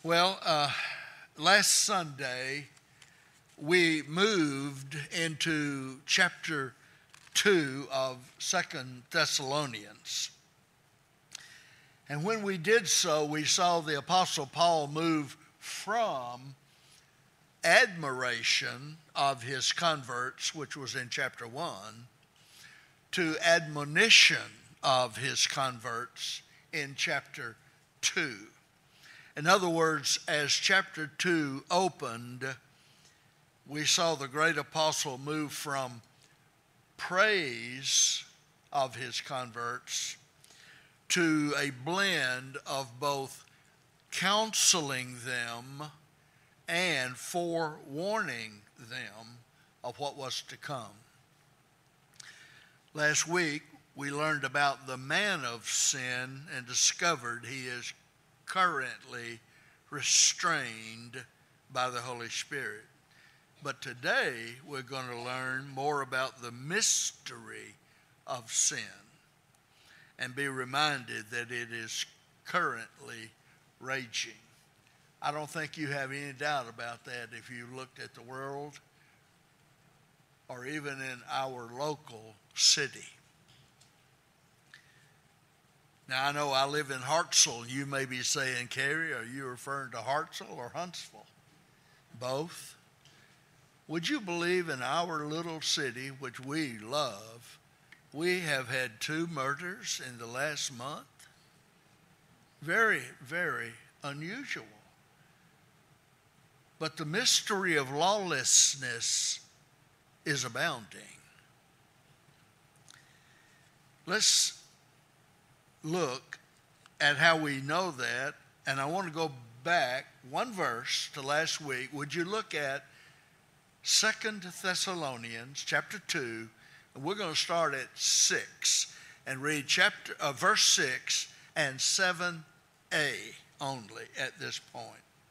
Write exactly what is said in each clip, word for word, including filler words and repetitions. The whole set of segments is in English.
Well, uh, last Sunday we moved into chapter two of Second Thessalonians. And when we did so, we saw the Apostle Paul move from admiration of his converts, which was in chapter one, to admonition of his converts in chapter two. In other words, as chapter two opened, we saw the great apostle move from praise of his converts to a blend of both counseling them and forewarning them of what was to come. Last week, we learned about the man of sin and discovered he is currently restrained by the Holy Spirit. But today we're going to learn more about the mystery of sin and be reminded that it is currently raging. I don't think you have any doubt about that if you looked at the world or even in our local city. Now, I know I live in Hartselle. You may be saying, Carrie, are you referring to Hartselle or Huntsville? Both. Would you believe in our little city, which we love, we have had two murders in the last month? Very, very unusual. But the mystery of lawlessness is abounding. Let's look at how we know that, and I want to go back one verse to last week. Would you look at Second Thessalonians chapter two, and we're going to start at six and read chapter uh, verse six and seven a only at this point.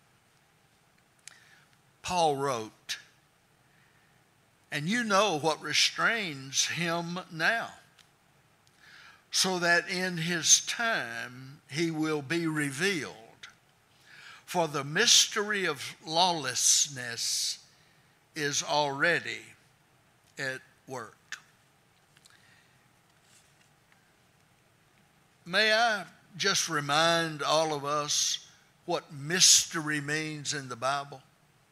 Paul wrote, "And you know what restrains him now, so that in his time he will be revealed. For the mystery of lawlessness is already at work." May I just remind all of us what mystery means in the Bible?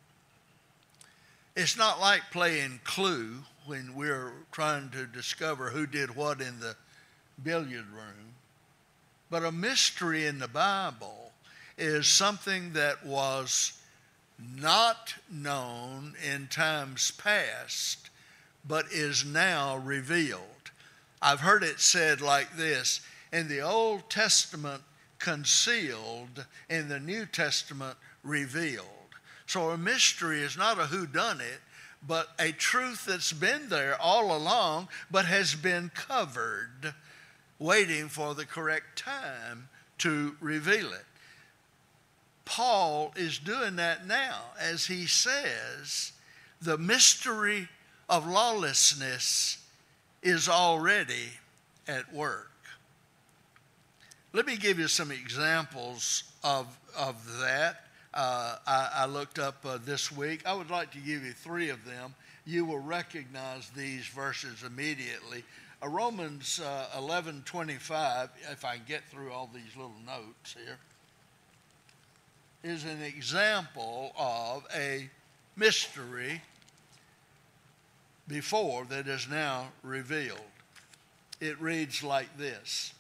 It's not like playing Clue when we're trying to discover who did what in the billiard room. But a mystery in the Bible is something that was not known in times past, but is now revealed. I've heard it said like this: in the Old Testament concealed, in the New Testament revealed. So a mystery is not a whodunit, but a truth that's been there all along, but has been covered, waiting for the correct time to reveal it. Paul is doing that now as he says the mystery of lawlessness is already at work. Let me give you some examples of, of that. Uh, I, I looked up uh, this week. I would like to give you three of them. You will recognize these verses immediately. Uh, Romans uh, eleven twenty-five, if I can get through all these little notes here, is an example of a mystery before that is now revealed. It reads like this: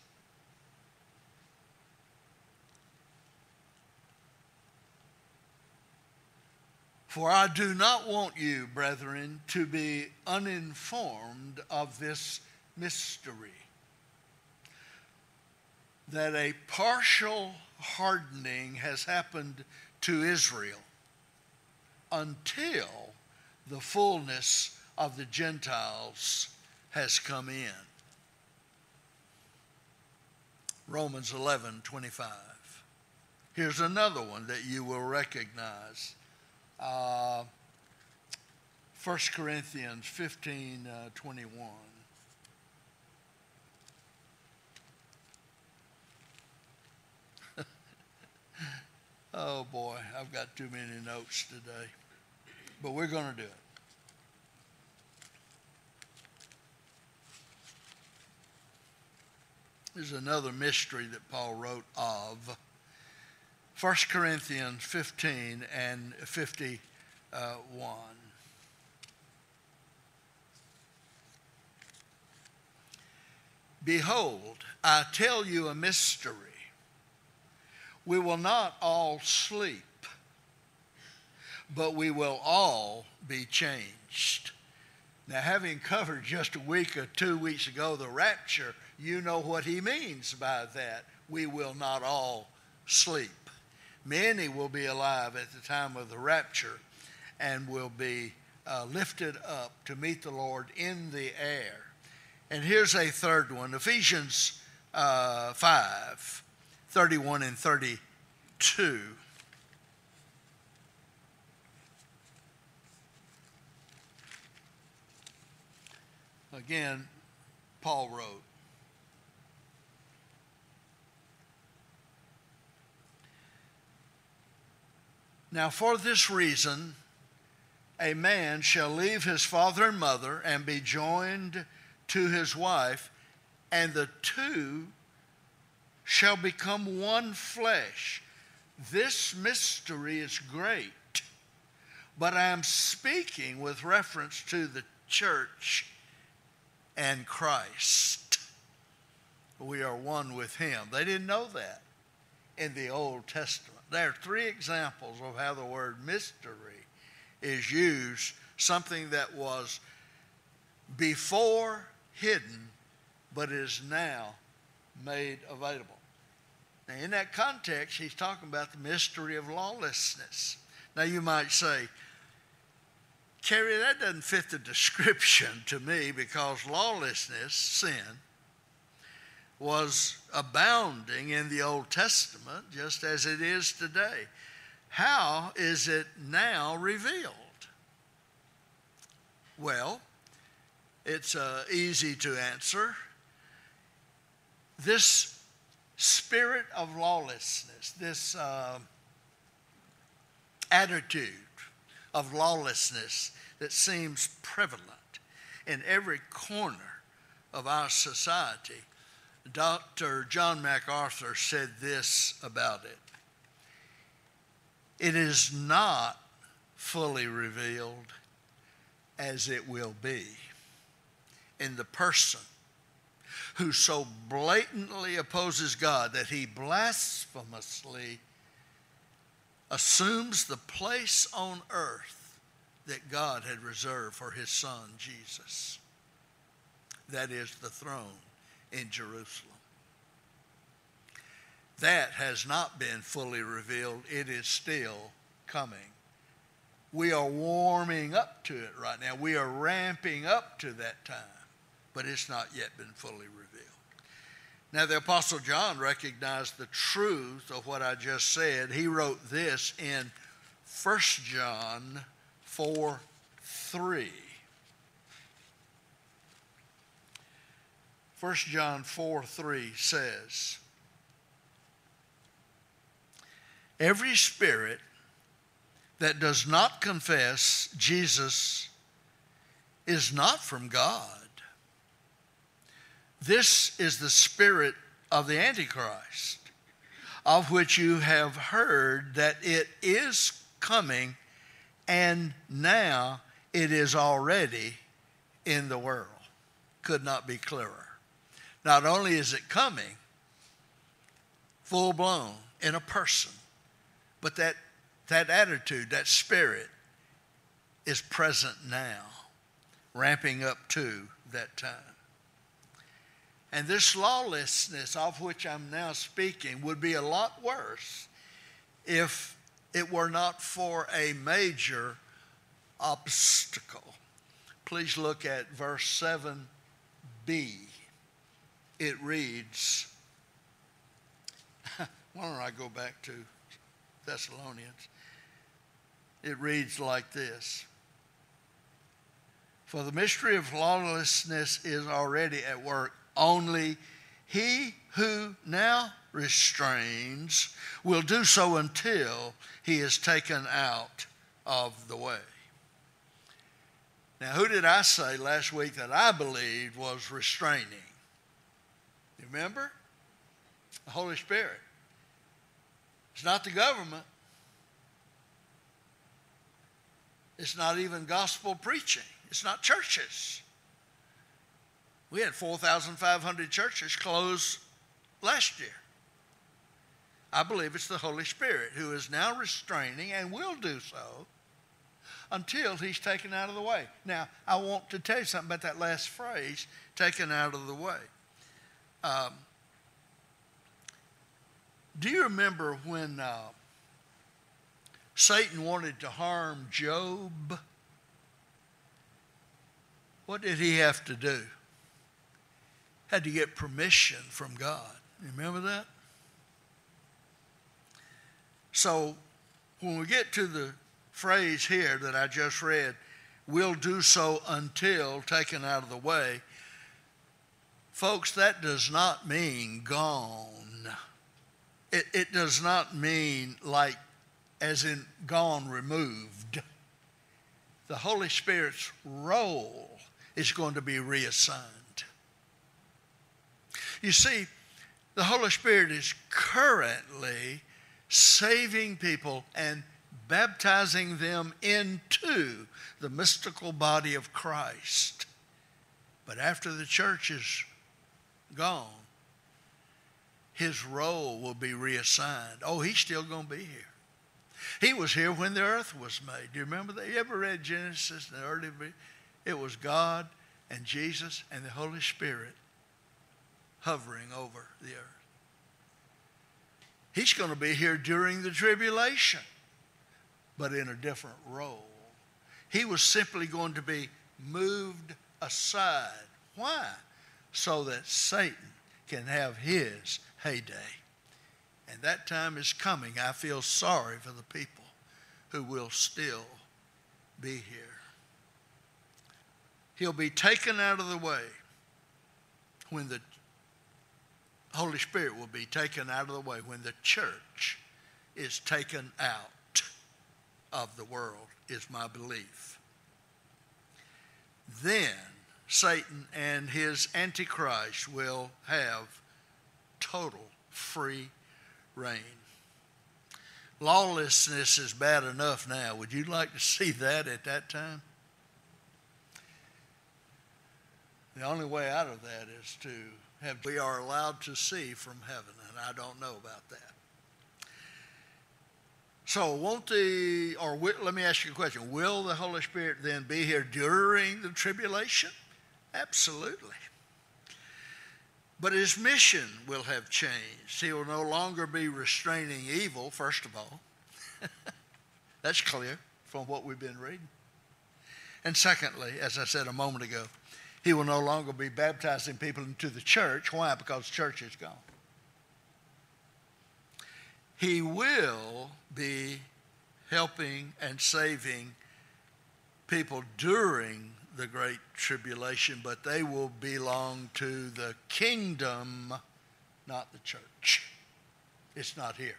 "For I do not want you, brethren, to be uninformed of this mystery, that a partial hardening has happened to Israel until the fullness of the Gentiles has come in." Romans eleven twenty-five. Here's another one that you will recognize. Uh, First Corinthians fifteen twenty-one. Oh boy, I've got too many notes today. But we're going to do it. There's another mystery that Paul wrote of. First Corinthians fifteen and fifty-one. Behold, I tell you a mystery. We will not all sleep, but we will all be changed. Now, having covered just a week or two weeks ago the rapture, you know what he means by that. We will not all sleep. Many will be alive at the time of the rapture and will be uh, lifted up to meet the Lord in the air. And here's a third one, Ephesians uh, five, thirty-one and thirty-two. Again, Paul wrote, now for this reason, a man shall leave his father and mother and be joined to his wife, and the two shall become one flesh. This mystery is great, but I am speaking with reference to the church and Christ. We are one with him. They didn't know that in the Old Testament. There are three examples of how the word mystery is used, something that was before hidden, but is now made available. Now, in that context, he's talking about the mystery of lawlessness. Now, you might say, Kerry, that doesn't fit the description to me, because lawlessness, sin, was abounding in the Old Testament just as it is today. How is it now revealed? Well, it's uh, easy to answer. This spirit of lawlessness, this uh, attitude of lawlessness that seems prevalent in every corner of our society, Doctor John MacArthur said this about it. It is not fully revealed as it will be in the person who so blatantly opposes God that he blasphemously assumes the place on earth that God had reserved for his son, Jesus. That is the throne in Jerusalem. That has not been fully revealed. It is still coming. We are warming up to it right now. We are ramping up to that time, but it's not yet been fully revealed. Now, the Apostle John recognized the truth of what I just said. He wrote this in First John four three. First John four three says, every spirit that does not confess Jesus is not from God. This is the spirit of the Antichrist, of which you have heard that it is coming, and now it is already in the world. Could not be clearer. Not only is it coming, full blown in a person, but that, that attitude, that spirit is present now, ramping up to that time. And this lawlessness of which I'm now speaking would be a lot worse if it were not for a major obstacle. Please look at verse seven b. It reads, why don't I go back to Thessalonians? It reads like this. For the mystery of lawlessness is already at work. Only he who now restrains will do so until he is taken out of the way. Now, who did I say last week that I believed was restraining? You remember? The Holy Spirit. It's not the government. It's not even gospel preaching. It's not churches. We had four thousand five hundred churches close last year. I believe it's the Holy Spirit who is now restraining and will do so until he's taken out of the way. Now, I want to tell you something about that last phrase, taken out of the way. Um, do you remember when uh, Satan wanted to harm Job? What did he have to do? Had to get permission from God. You remember that? So when we get to the phrase here that I just read, will do so until taken out of the way, folks, that does not mean gone. It, it does not mean like as in gone, removed. The Holy Spirit's role is going to be reassigned. You see, the Holy Spirit is currently saving people and baptizing them into the mystical body of Christ. But after the church is gone, his role will be reassigned. Oh, he's still going to be here. He was here when the earth was made. Do you remember that? You ever read Genesis? The early, it was God and Jesus and the Holy Spirit hovering over the earth. He's going to be here during the tribulation, but in a different role. He was simply going to be moved aside. Why? So that Satan can have his heyday. And that time is coming. I feel sorry for the people who will still be here. He'll be taken out of the way when the Holy Spirit will be taken out of the way when the church is taken out of the world, is my belief. Then Satan and his Antichrist will have total free reign. Lawlessness is bad enough now. Would you like to see that at that time? The only way out of that is to have, we are allowed to see from heaven, and I don't know about that. So won't the, or will, let me ask you a question. Will the Holy Spirit then be here during the tribulation? Absolutely. But his mission will have changed. He will no longer be restraining evil, first of all. That's clear from what we've been reading. And secondly, as I said a moment ago, he will no longer be baptizing people into the church. Why? Because church is gone. He will be helping and saving people during the Great Tribulation, but they will belong to the kingdom, not the church. It's not here.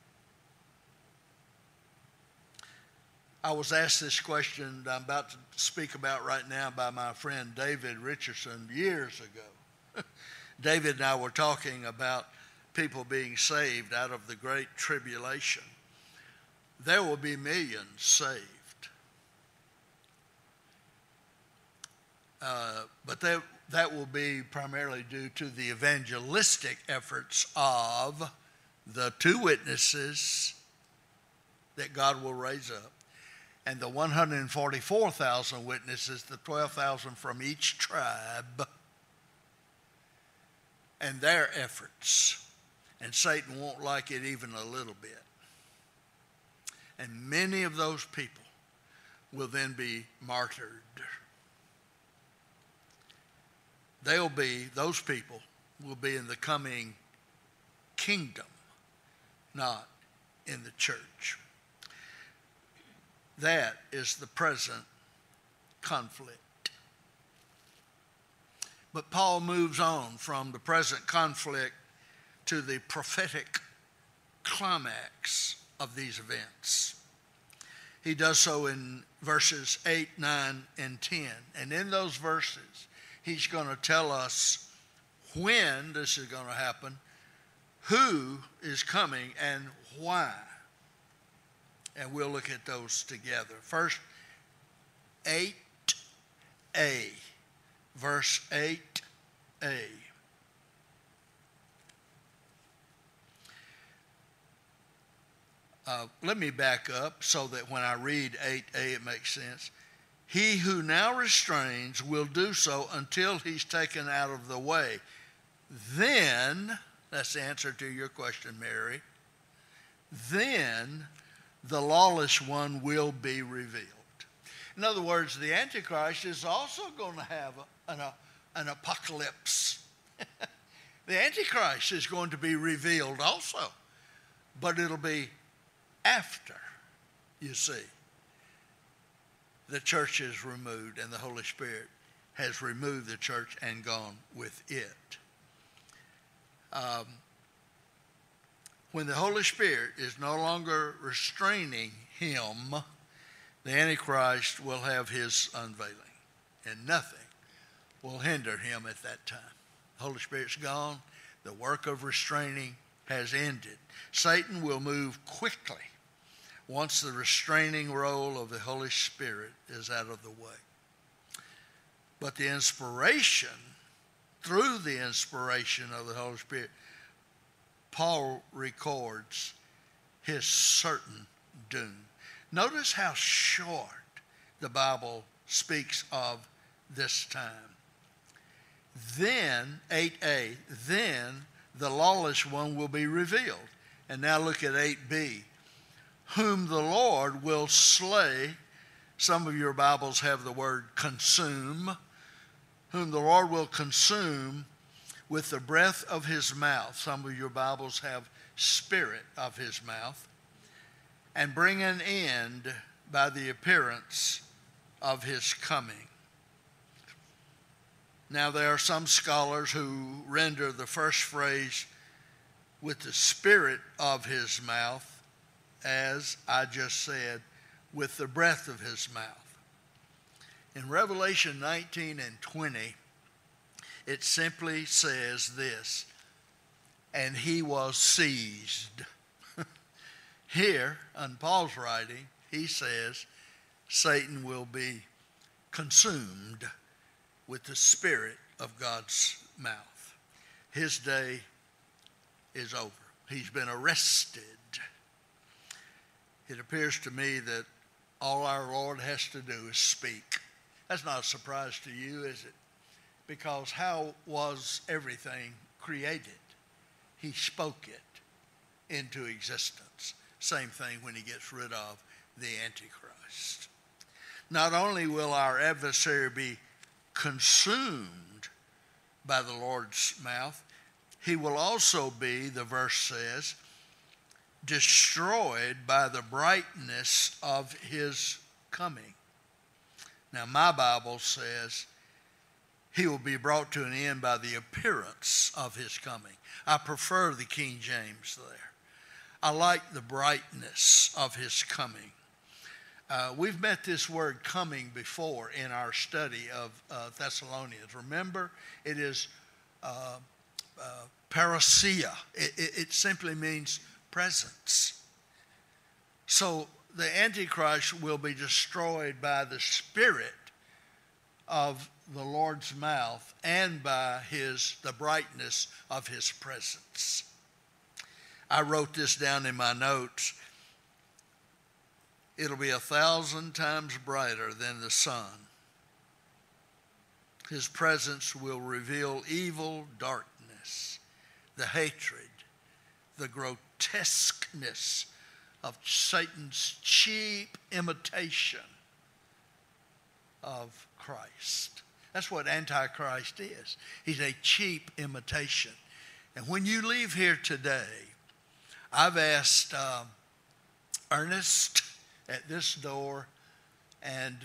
I was asked this question I'm about to speak about right now by my friend David Richardson years ago. David and I were talking about people being saved out of the Great Tribulation. There will be millions saved. Uh, but that, that will be primarily due to the evangelistic efforts of the two witnesses that God will raise up, and the one hundred forty-four thousand witnesses, the twelve thousand from each tribe, and their efforts. And Satan won't like it even a little bit. And many of those people will then be martyred. They'll be, those people will be in the coming kingdom, not in the church. That is the present conflict. But Paul moves on from the present conflict to the prophetic climax of these events. He does so in verses eight, nine, and ten. And in those verses, he's going to tell us when this is going to happen, who is coming, and why. And we'll look at those together. First, eight a, verse eight a. Uh, let me back up so that when I read eight a it makes sense. He who now restrains will do so until he's taken out of the way. Then, that's the answer to your question, Mary, then the lawless one will be revealed. In other words, the Antichrist is also going to have an, an apocalypse. The Antichrist is going to be revealed also, but it'll be after, you see, the church is removed and the Holy Spirit has removed the church and gone with it. Um, when the Holy Spirit is no longer restraining him, the Antichrist will have his unveiling, and nothing will hinder him at that time. The Holy Spirit's gone. The work of restraining has ended. Satan will move quickly once the restraining role of the Holy Spirit is out of the way. But the inspiration, through the inspiration of the Holy Spirit, Paul records his certain doom. Notice how short the Bible speaks of this time. Then, eight a, then the lawless one will be revealed. And now look at eight b. Whom the Lord will slay. Some of your Bibles have the word consume. Whom the Lord will consume with the breath of his mouth. Some of your Bibles have spirit of his mouth. And bring an end by the appearance of his coming. Now there are some scholars who render the first phrase with the spirit of his mouth, as I just said, with the breath of his mouth. In Revelation nineteen and twenty, it simply says this, and he was seized. Here, on Paul's writing, he says Satan will be consumed with the spirit of God's mouth. His day is over. He's been arrested. It appears to me that all our Lord has to do is speak. That's not a surprise to you, is it? Because how was everything created? He spoke it into existence. Same thing when he gets rid of the Antichrist. Not only will our adversary be consumed by the Lord's mouth, he will also be, the verse says, destroyed by the brightness of his coming. Now, my Bible says he will be brought to an end by the appearance of his coming. I prefer the King James there. I like the brightness of his coming. Uh, we've met this word coming before in our study of uh, Thessalonians. Remember, it is uh, uh, parousia. It, it, it simply means presence. So the Antichrist will be destroyed by the spirit of the Lord's mouth and by his the brightness of his presence. I wrote this down in my notes. It'll be a thousand times brighter than the sun. His presence will reveal evil, darkness, the hatred, the grotesqueness of Satan's cheap imitation of Christ. That's what Antichrist is. He's a cheap imitation. And when you leave here today, I've asked uh, Ernest at this door, and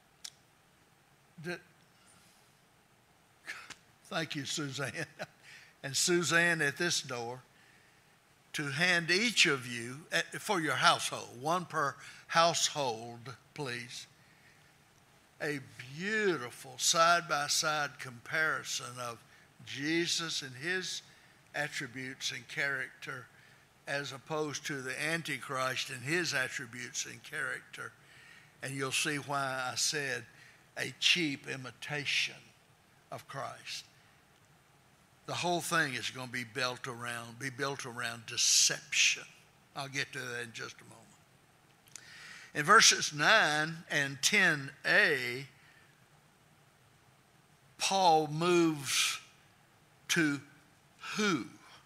th- thank you, Suzanne. and Suzanne at this door to hand each of you, for your household, one per household, please, a beautiful side-by-side comparison of Jesus and his attributes and character as opposed to the Antichrist and his attributes and character. And you'll see why I said a cheap imitation of Christ. The whole thing is going to be built around, be built around deception. I'll get to that in just a moment. In verses nine and ten a, Paul moves to who.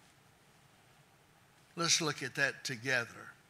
Let's look at that together.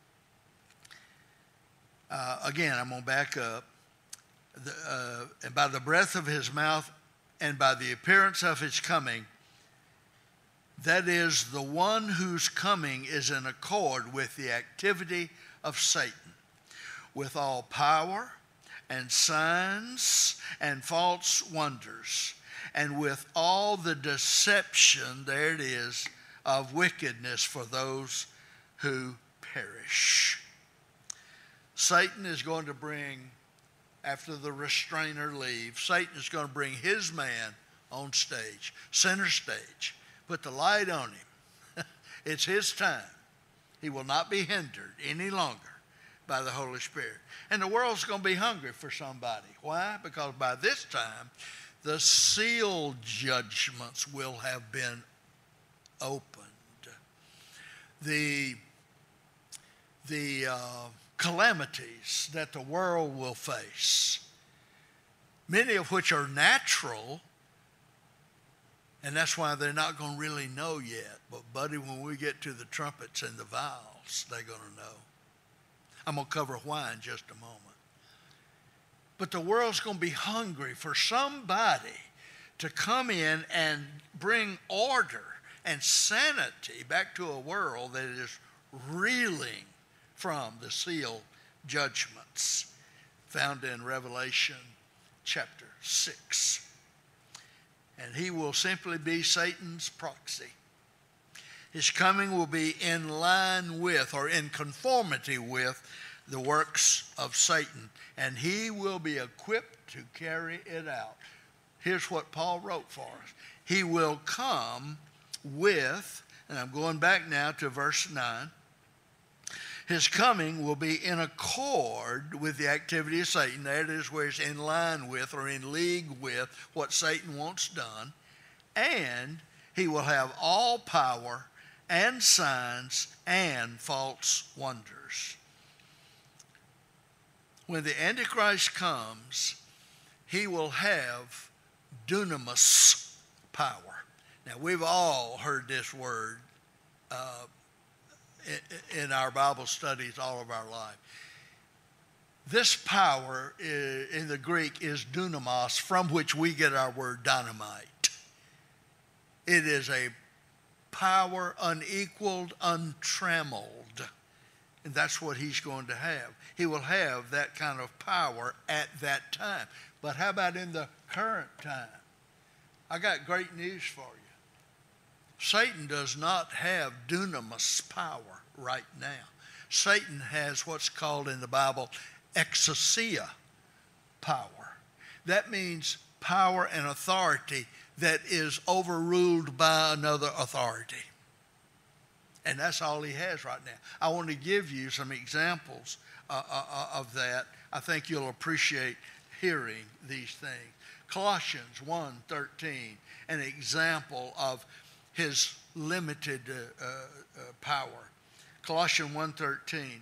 Uh, again, I'm going to back up. The, uh, and by the breath of his mouth and by the appearance of his coming, that is, the one whose coming is in accord with the activity of Satan, with all power and signs and false wonders, and with all the deception, there it is, of wickedness for those who perish. Satan is going to bring, after the restrainer leaves, Satan is going to bring his man on stage, center stage, put the light on him. It's his time. He will not be hindered any longer by the Holy Spirit. And the world's going to be hungry for somebody. Why? Because by this time, the seal judgments will have been opened. The, the uh, calamities that the world will face, many of which are natural, and that's why they're not going to really know yet. But, buddy, when we get to the trumpets and the vials, they're going to know. I'm going to cover why in just a moment. But the world's going to be hungry for somebody to come in and bring order and sanity back to a world that is reeling from the seal judgments found in Revelation chapter six. And he will simply be Satan's proxy. His coming will be in line with or in conformity with the works of Satan, and he will be equipped to carry it out. Here's what Paul wrote for us. He will come with, and I'm going back now to verse nine, his coming will be in accord with the activity of Satan. That is where it's in line with or in league with what Satan wants done. And he will have all power and signs and false wonders. When the Antichrist comes, he will have dunamis power. Now, we've all heard this word uh, in our Bible studies all of our life. This power in the Greek is dunamos, from which we get our word dynamite. It is a power unequaled, untrammeled. And that's what he's going to have. He will have that kind of power at that time. But how about in the current time? I got great news for you. Satan does not have dunamis power right now. Satan has what's called in the Bible exousia power. That means power and authority that is overruled by another authority. And that's all he has right now. I want to give you some examples uh, uh, of that. I think you'll appreciate hearing these things. Colossians one thirteen, an example of his limited uh, uh, uh, power. Colossians one thirteen.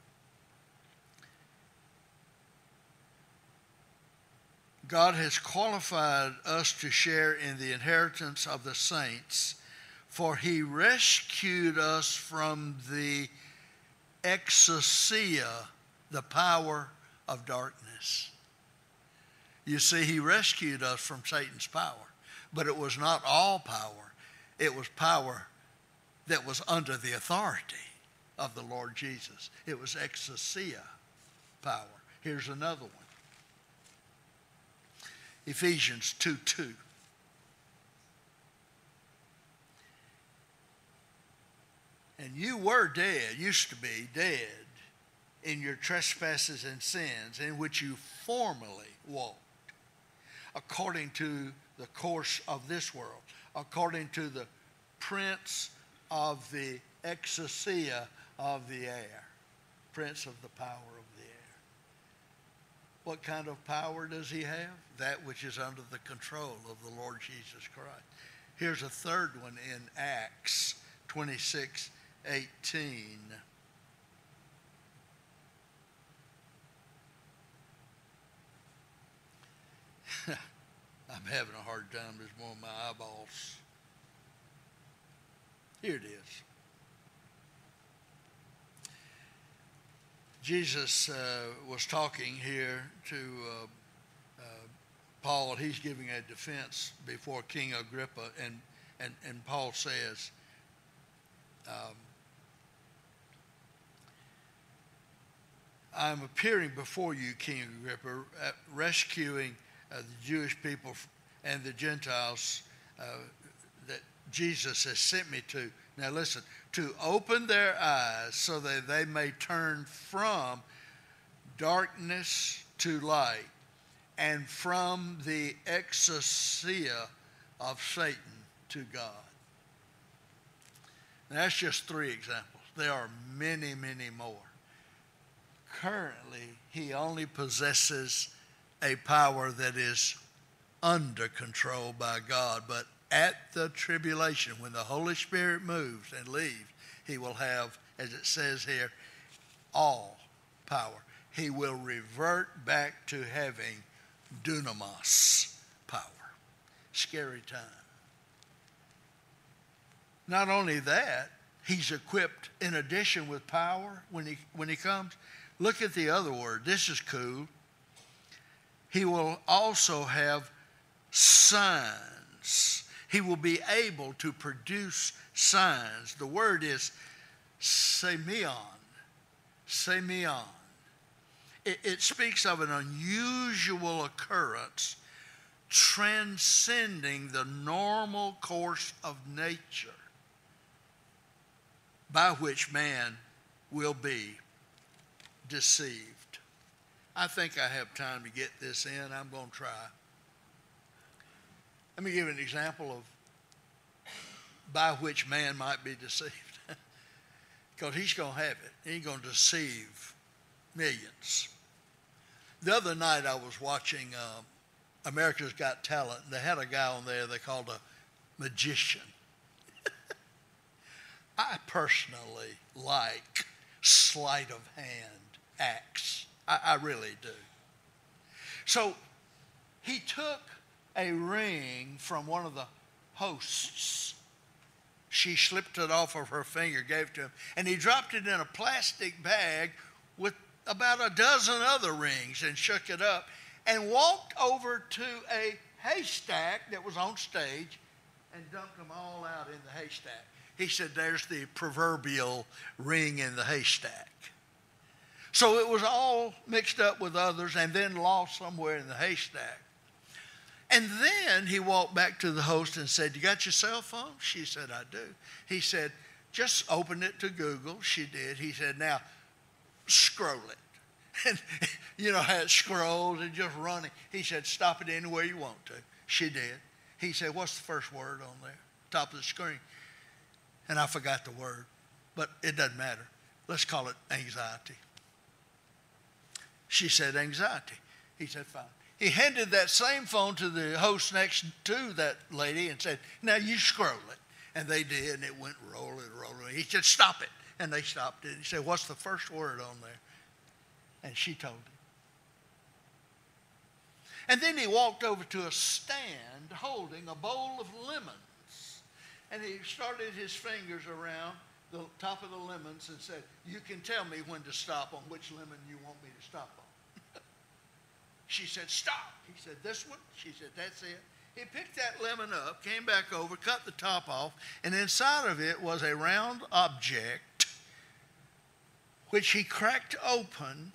God has qualified us to share in the inheritance of the saints, for he rescued us from the exousia, the power of darkness. You see, he rescued us from Satan's power, but it was not all power. It was power that was under the authority of the Lord Jesus. It was exousia power. Here's another one. Ephesians two two. And you were dead, used to be dead, in your trespasses and sins, in which you formerly walked, according to the course of this world, according to the prince of the exousia of the air, prince of the power of the air. What kind of power does he have? That which is under the control of the Lord Jesus Christ. Here's a third one in Acts twenty-six eighteen. I'm having a hard time this morning, my eyeballs. Here it is. Jesus uh, was talking here to uh, uh, Paul. He's giving a defense before King Agrippa, and, and, and Paul says, um, I'm appearing before you, King Agrippa, rescuing uh, the Jewish people and the Gentiles uh, that Jesus has sent me to. Now listen, to open their eyes so that they may turn from darkness to light and from the exousia of Satan to God. Now, that's just three examples. There are many, many more. Currently, he only possesses a power that is under control by God, but at the tribulation, when the Holy Spirit moves and leaves, he will have, as it says here, all power. He will revert back to having dunamis power. Scary time. Not only that, he's equipped in addition with power when he when he comes. Look at the other word. This is cool. He will also have signs. He will be able to produce signs. The word is semeion. Semeion. It, it speaks of an unusual occurrence transcending the normal course of nature by which man will be deceived. I think I have time to get this in. I'm going to try. Let me give you an example of by which man might be deceived. Because he's going to have it. He's going to deceive millions. The other night I was watching uh, America's Got Talent. They had a guy on there they called a magician. I personally like sleight of hand acts. I, I really do. So he took a ring from one of the hosts. She slipped it off of her finger, gave it to him, and he dropped it in a plastic bag with about a dozen other rings and shook it up and walked over to a haystack that was on stage and dumped them all out in the haystack. He said, there's the proverbial ring in the haystack. So it was all mixed up with others and then lost somewhere in the haystack. And then he walked back to the host and said, you got your cell phone? She said, I do. He said, just open it to Google. She did. He said, now scroll it. And you know how it scrolls and just running. He said, stop it anywhere you want to. She did. He said, what's the first word on there? Top of the screen. And I forgot the word, but it doesn't matter. Let's call it anxiety. She said anxiety. He said fine. He handed that same phone to the host next to that lady and said, now you scroll it. And they did, and it went rolling, rolling. He said, stop it. And they stopped it. He said, what's the first word on there? And she told him. And then he walked over to a stand holding a bowl of lemons. And he started his fingers around the top of the lemons and said, you can tell me when to stop on which lemon you want me to stop on. She said, stop. He said, this one? She said, that's it. He picked that lemon up, came back over, cut the top off, and inside of it was a round object which he cracked open,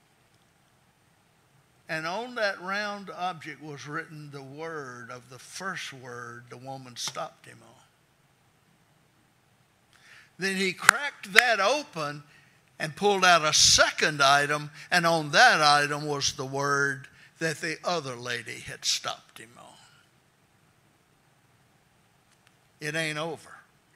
and on that round object was written the word of the first word the woman stopped him on. Then he cracked that open and pulled out a second item, and on that item was the word that the other lady had stopped him on. It ain't over.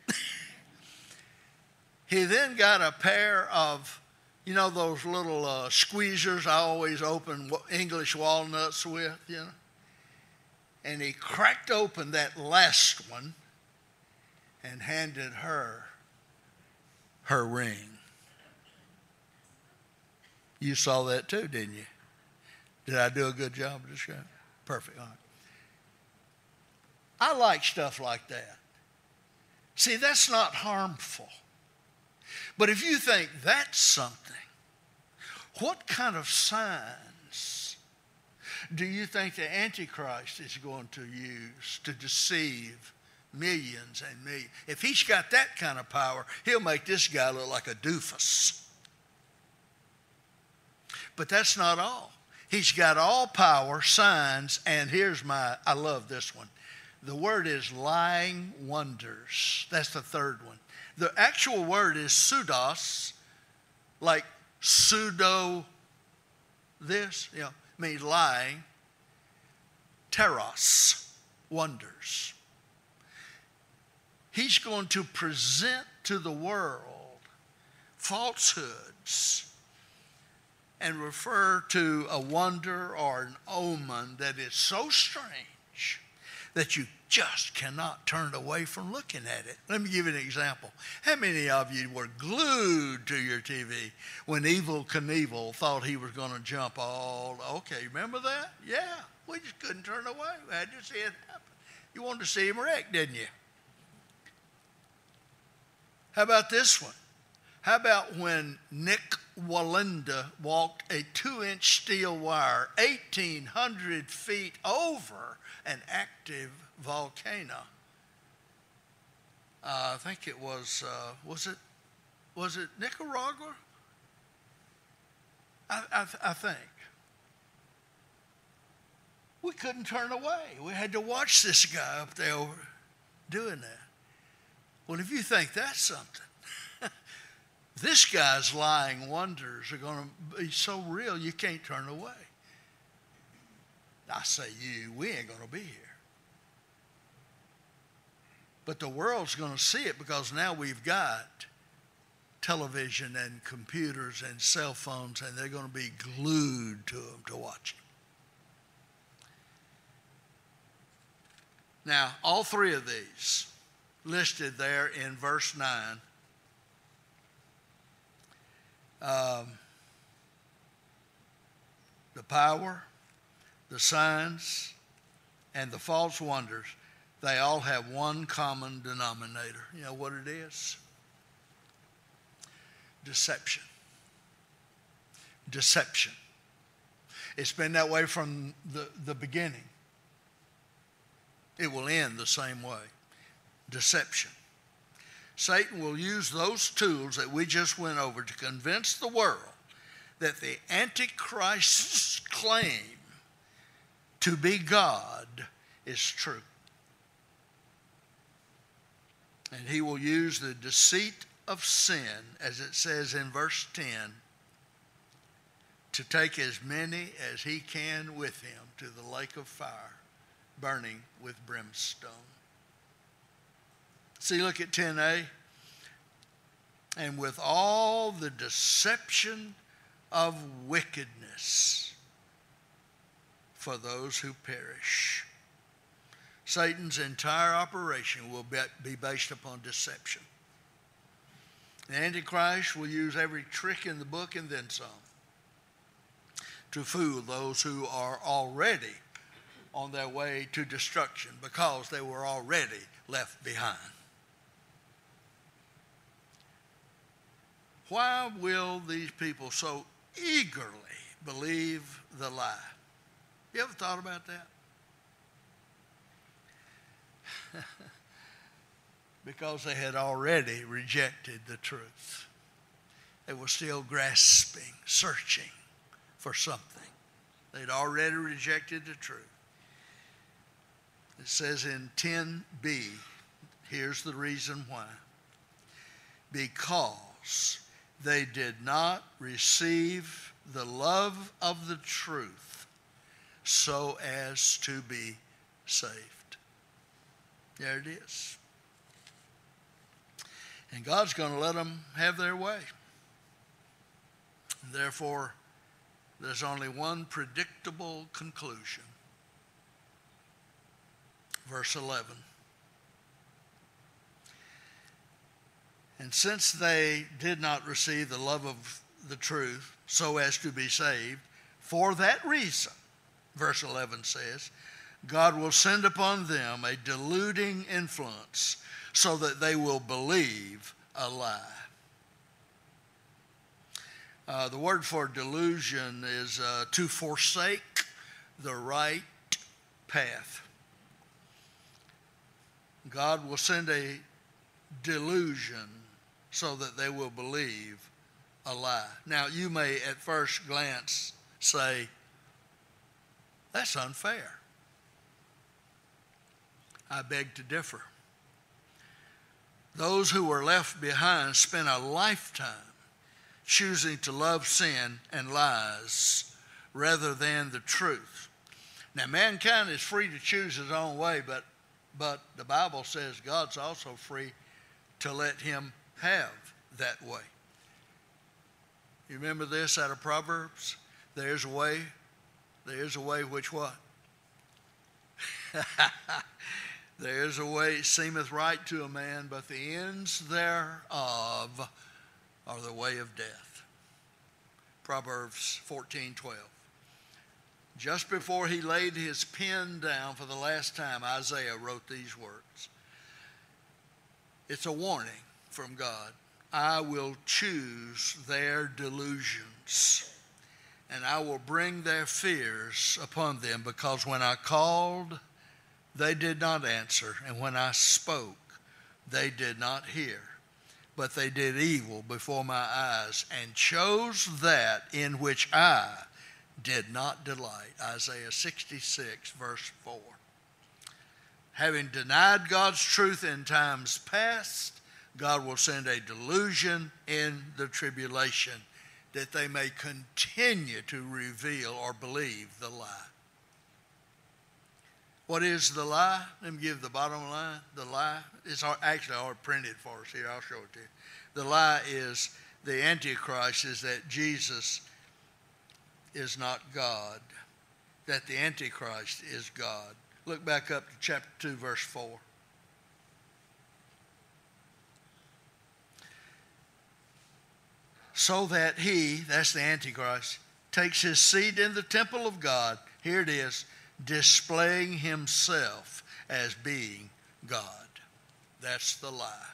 He then got a pair of, you know, those little uh, squeezers I always open English walnuts with, you know. And he cracked open that last one and handed her her ring. You saw that too, didn't you? Did I do a good job of describing? Perfect. All right. I like stuff like that. See, that's not harmful. But if you think that's something, what kind of signs do you think the Antichrist is going to use to deceive millions and millions? If he's got that kind of power, he'll make this guy look like a doofus. But that's not all. He's got all power, signs, and here's my, I love this one. The word is lying wonders. That's the third one. The actual word is pseudos, like pseudo this, you know, means lying. Teros, wonders. He's going to present to the world falsehoods and refer to a wonder or an omen that is so strange that you just cannot turn away from looking at it. Let me give you an example. How many of you were glued to your T V when Evel Knievel thought he was going to jump all, okay, remember that? Yeah, we just couldn't turn away. We had to see it happen. You wanted to see him wreck, didn't you? How about this one? How about when Nick Wallenda walked a two-inch steel wire eighteen hundred feet over an active volcano? Uh, I think it was, uh, was it, was it Nicaragua? I, I, I think. We couldn't turn away. We had to watch this guy up there doing that. Well, if you think that's something, this guy's lying wonders are going to be so real you can't turn away. I say you, we ain't going to be here. But the world's going to see it because now we've got television and computers and cell phones, and they're going to be glued to them to watch them. Now, all three of these listed there in verse nine. Um, the power, the signs, and the false wonders, they all have one common denominator. You know what it is? Deception. Deception. It's been that way from the, the beginning. It will end the same way. Deception. Satan will use those tools that we just went over to convince the world that the Antichrist's claim to be God is true. And he will use the deceit of sin, as it says in verse ten, to take as many as he can with him to the lake of fire, burning with brimstone. See, look at ten a. And with all the deception of wickedness for those who perish. Satan's entire operation will be based upon deception. The Antichrist will use every trick in the book and then some to fool those who are already on their way to destruction because they were already left behind. Why will these people so eagerly believe the lie? You ever thought about that? Because they had already rejected the truth. They were still grasping, searching for something. They'd already rejected the truth. It says in ten b, here's the reason why. because they did not receive the love of the truth so as to be saved. There it is. And God's going to let them have their way. And therefore, there's only one predictable conclusion. Verse eleven. And since they did not receive the love of the truth so as to be saved, for that reason, verse eleven says, God will send upon them a deluding influence so that they will believe a lie. Uh, the word for delusion is uh, to forsake the right path. God will send a delusion so that they will believe a lie. Now, you may at first glance say, that's unfair. I beg to differ. Those who were left behind spent a lifetime choosing to love sin and lies rather than the truth. Now, mankind is free to choose his own way, but, but the Bible says God's also free to let him have that way. You remember this out of Proverbs? There's a way, there's a way which what? There's a way seemeth right to a man, but the ends thereof are the way of death. Proverbs fourteen twelve. Just before he laid his pen down for the last time, Isaiah wrote these words. It's a warning from God. I will choose their delusions, and I will bring their fears upon them, because when I called, they did not answer, and when I spoke, they did not hear. But they did evil before my eyes and chose that in which I did not delight. Isaiah sixty-six, verse four. Having denied God's truth in times past, God will send a delusion in the tribulation that they may continue to reveal or believe the lie. What is the lie? Let me give the bottom line. The lie is actually already printed for us here. I'll show it to you. The lie is the Antichrist is that Jesus is not God, that the Antichrist is God. Look back up to chapter two, verse four. So that he, that's the Antichrist, takes his seat in the temple of God. Here it is. Displaying himself as being God. That's the lie.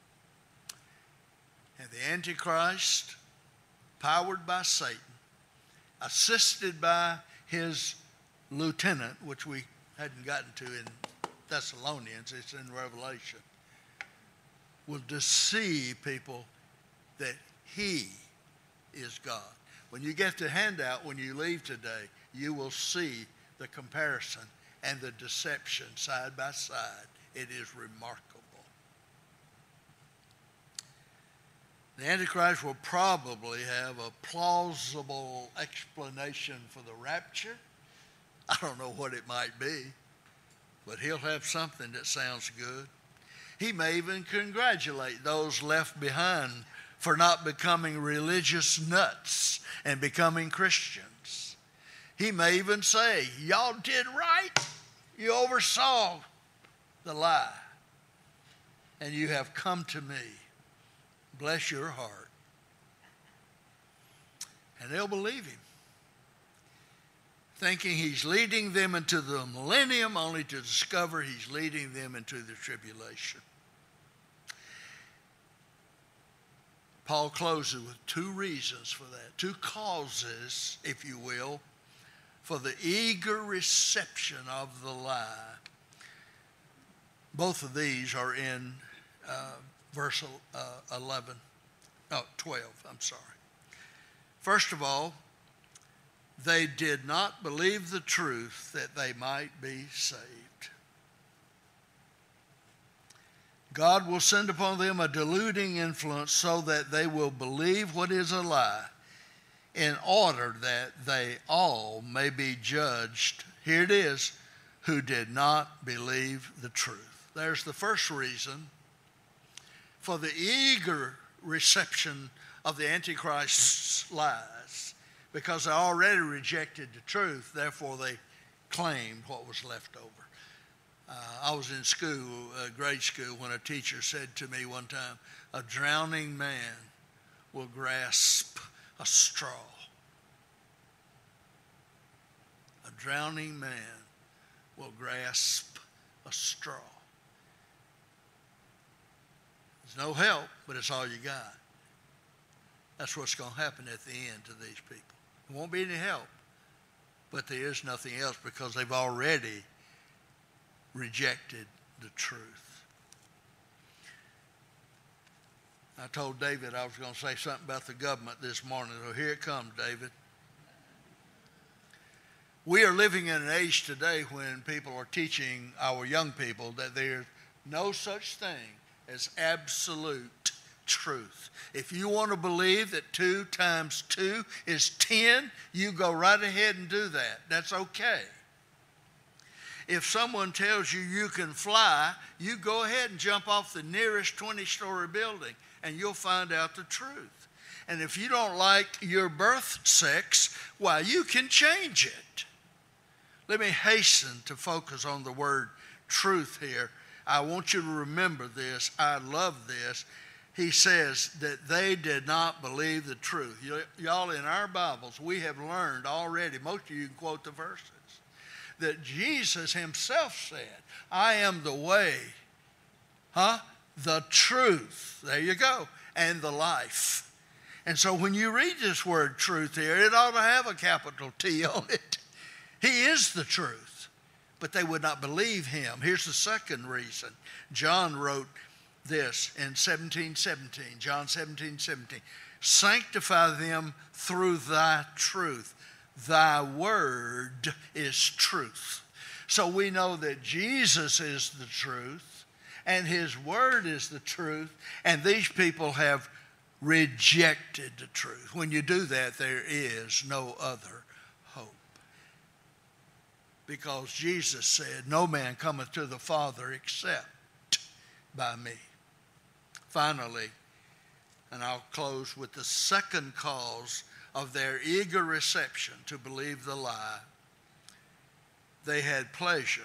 And the Antichrist, powered by Satan, assisted by his lieutenant, which we hadn't gotten to in Thessalonians, it's in Revelation, will deceive people that he is God. When you get the handout, when you leave today, you will see the comparison and the deception side by side. It is remarkable. The Antichrist will probably have a plausible explanation for the rapture. I don't know what it might be, but he'll have something that sounds good. He may even congratulate those left behind for not becoming religious nuts and becoming Christians. He may even say, y'all did right. You oversaw the lie. And you have come to me. Bless your heart. And they'll believe him, thinking he's leading them into the millennium, only to discover he's leading them into the tribulation. Paul closes with two reasons for that, two causes, if you will, for the eager reception of the lie. Both of these are in uh, verse uh, eleven, no, twelve, I'm sorry. First of all, they did not believe the truth that they might be saved. God will send upon them a deluding influence so that they will believe what is a lie, in order that they all may be judged. Here it is, who did not believe the truth. There's the first reason for the eager reception of the Antichrist's lies, because they already rejected the truth, therefore they claimed what was left over. Uh, I was in school, uh, grade school, when a teacher said to me one time, a drowning man will grasp a straw. A drowning man will grasp a straw. There's no help, but it's all you got. That's what's going to happen at the end to these people. There won't be any help, but there is nothing else because they've already rejected the truth. I told David I was going to say something about the government this morning, so here it comes, David. We are living in an age today when people are teaching our young people that there's no such thing as absolute truth. If you want to believe that two times two is ten, you go right ahead and do that. That's okay. If someone tells you you can fly, you go ahead and jump off the nearest twenty-story building and you'll find out the truth. And if you don't like your birth sex, why, you can change it. Let me hasten to focus on the word truth here. I want you to remember this. I love this. He says that they did not believe the truth. Y'all, in our Bibles, we have learned already, most of you can quote the verses, that Jesus himself said, I am the way, huh? The truth, there you go, and the life. And so when you read this word truth here, it ought to have a capital T on it. He is the truth, but they would not believe him. Here's the second reason. John wrote this in seventeen seventeen, John seventeen seventeen. Sanctify them through thy truth. Thy word is truth. So we know that Jesus is the truth and his word is the truth, and these people have rejected the truth. When you do that, there is no other hope. Because Jesus said, no man cometh to the Father except by me. Finally, and I'll close with the second cause of their eager reception to believe the lie. They had pleasure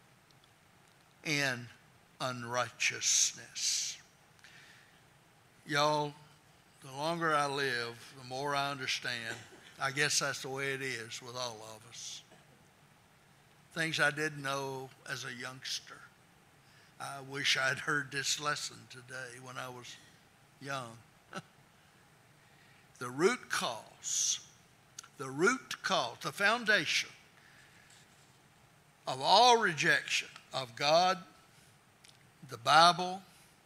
in unrighteousness. Y'all, the longer I live, the more I understand. I guess that's the way it is with all of us. Things I didn't know as a youngster. I wish I'd heard this lesson today when I was young. The root cause, the root cause, the foundation of all rejection of God, the Bible,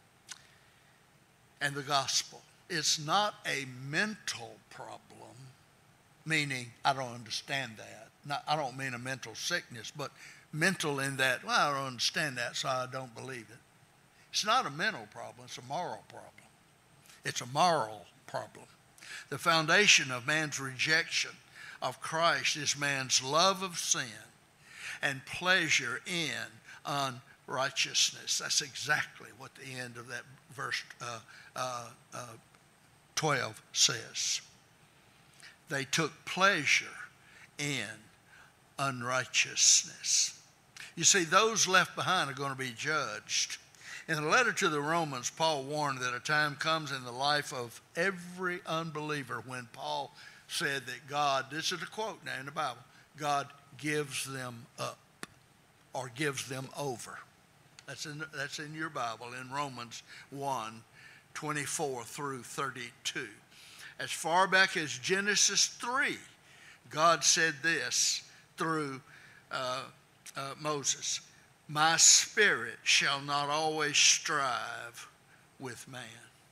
and the gospel. It's not a mental problem, meaning I don't understand that. Not, I don't mean a mental sickness, but mental in that, well, I don't understand that, so I don't believe it. It's not a mental problem, it's a moral problem. It's a moral problem. The foundation of man's rejection of Christ is man's love of sin and pleasure in unrighteousness. That's exactly what the end of that verse uh, uh, uh, twelve says. They took pleasure in unrighteousness. You see, those left behind are going to be judged. In the letter to the Romans, Paul warned that a time comes in the life of every unbeliever when Paul said that God, this is a quote now in the Bible, God gives them up or gives them over. That's in, that's in your Bible in Romans one, twenty-four through thirty-two. As far back as Genesis three, God said this through uh, uh, Moses. My spirit shall not always strive with man.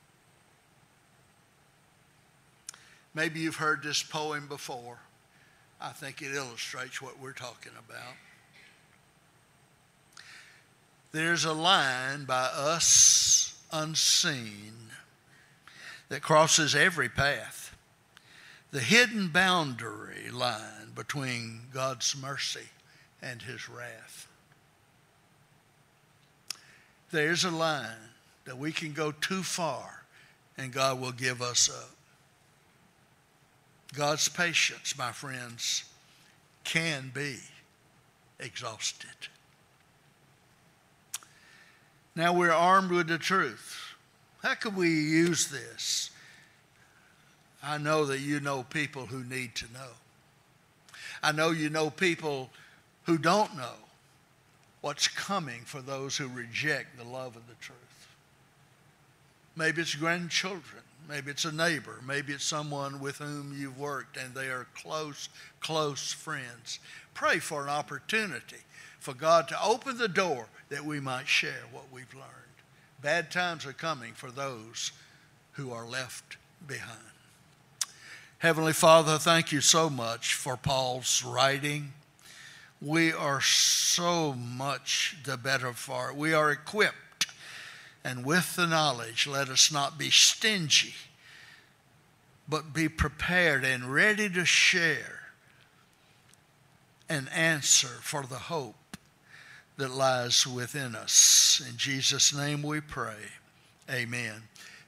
Maybe you've heard this poem before. I think it illustrates what we're talking about. there's a line by us unseen that crosses every path. The hidden boundary line between God's mercy and his wrath. There's a line that we can go too far and God will give us up. God's patience, my friends, can be exhausted. Now we're armed with the truth. How can we use this? I know that you know people who need to know. I know you know people who don't know what's coming for those who reject the love of the truth. Maybe it's grandchildren. Maybe it's a neighbor. Maybe it's someone with whom you've worked and they are close, close friends. Pray for an opportunity for God to open the door that we might share what we've learned. Bad times are coming for those who are left behind. Heavenly Father, thank you so much for Paul's writing. We are so much the better for it. We are equipped, and with the knowledge, let us not be stingy, but be prepared and ready to share an answer for the hope that lies within us. In Jesus' name we pray. Amen.